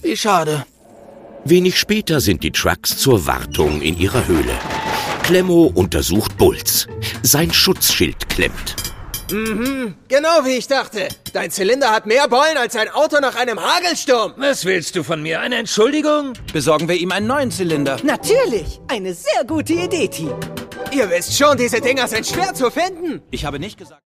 Wie schade. Wenig später sind die Trucks zur Wartung in ihrer Höhle. Klemmo untersucht Bulls. Sein Schutzschild klemmt. Genau wie ich dachte. Dein Zylinder hat mehr Beulen als ein Auto nach einem Hagelsturm. Was willst du von mir? Eine Entschuldigung? Besorgen wir ihm einen neuen Zylinder. Natürlich! Eine sehr gute Idee, Team. Ihr wisst schon, diese Dinger sind schwer zu finden. Ich habe nicht gesagt...